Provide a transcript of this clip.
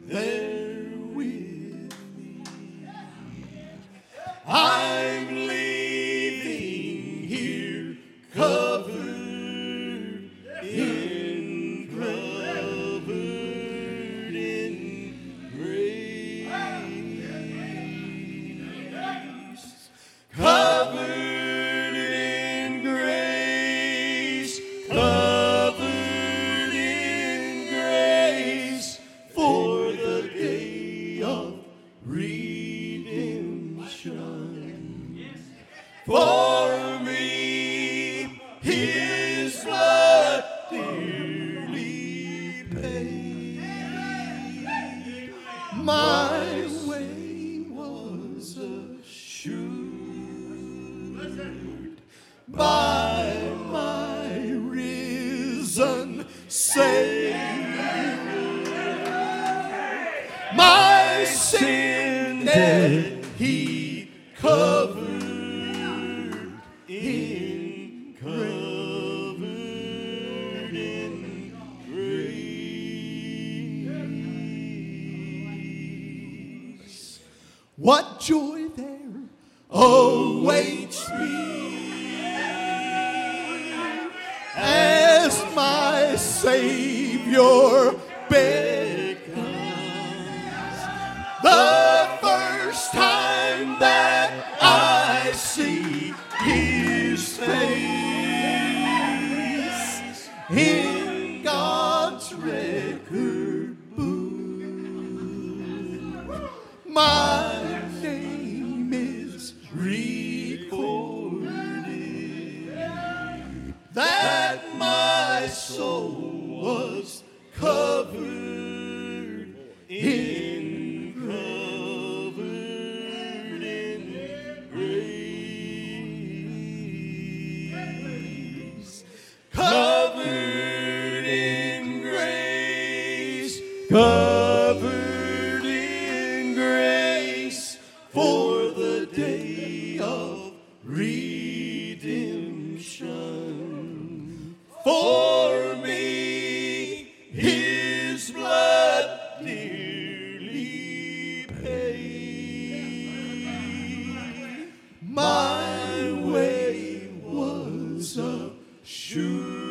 there with me. I'm leaving here covered in grace. Covered in grace. Covered in grace for the day of redemption. For me, his blood dearly paid. My way was assured by my risen Savior. My sin debt he covered in grace. What joy there awaits me as my Savior beckons. The first time that I see his face in God's record book, my name is recorded, that my soul was covered in grace. Covered in grace. Covered in grace for the day of redemption. For me, his blood dearly paid. My way was assured.